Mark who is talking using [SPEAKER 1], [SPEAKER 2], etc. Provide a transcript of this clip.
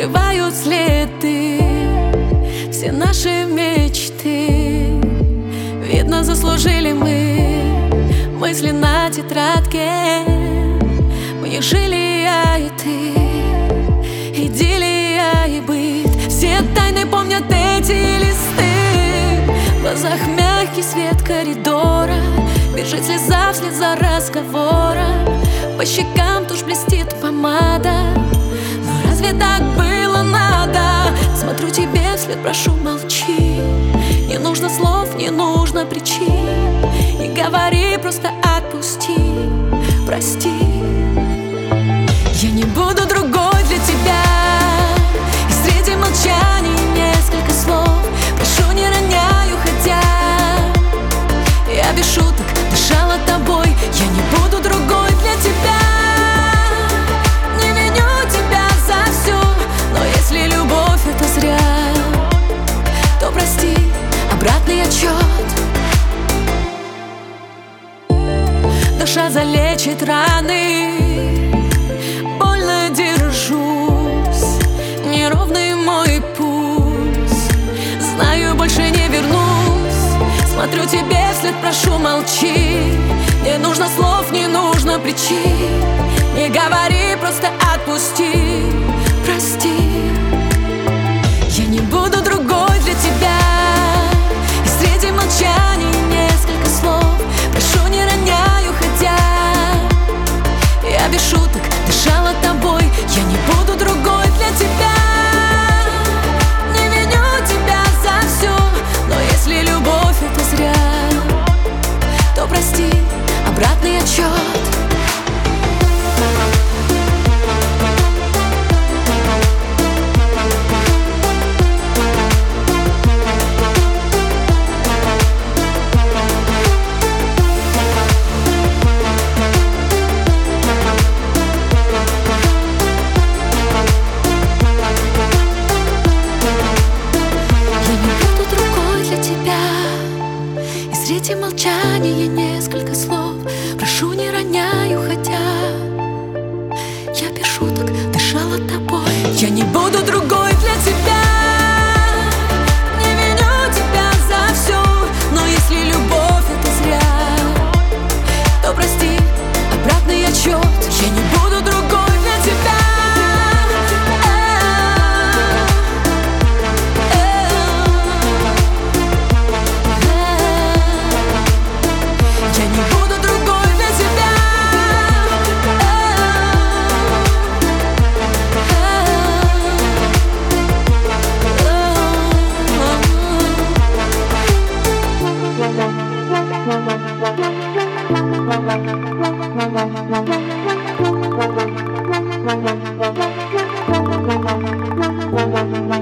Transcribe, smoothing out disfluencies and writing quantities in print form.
[SPEAKER 1] скрывают следы все наши мечты. Видно, заслужили мы мысли на тетрадке. Мы не жили, я и ты, идиллия и быт. Все тайны помнят эти листы. В глазах мягкий свет коридора, бежит слеза вслед за разговора. По щекам тушь блестит помада. Но разве так было надо? Смотрю тебе вслед, прошу, молчи. Не нужно слов, не нужно причин. Не говори, просто отпусти, прости. Я не буду другой для тебя. И среди молчаний несколько слов. Прошу, не роняю, хотя я без шуток дышала тобой. Я не буду другой для тебя. Не виню тебя за все, но если любовь это зря, то прости, обратный отчет. Душа залечит раны, больно держусь, неровный мой путь. Знаю, больше не вернусь. Смотрю тебе вслед, прошу, молчи. Не нужно слов, не нужно причин. Не говори, просто отпусти, прости. Я не буду другой для тебя. И среди молчаний несколько слов. Прошу, не роняю, хотя я без шуток дышала тобой. Я не буду другой для тебя. Не виню тебя за все, но если любовь это зря, то прости, обратный отчет. Среди молчания несколько слов. Прошу, не роняю, хотя я без шуток дышала тобой. Я не буду другой для тебя. Не виню тебя за все, но если любовь это зря, то прости, обратный отчет. Я не буду другой для тебя.
[SPEAKER 2] Thank you.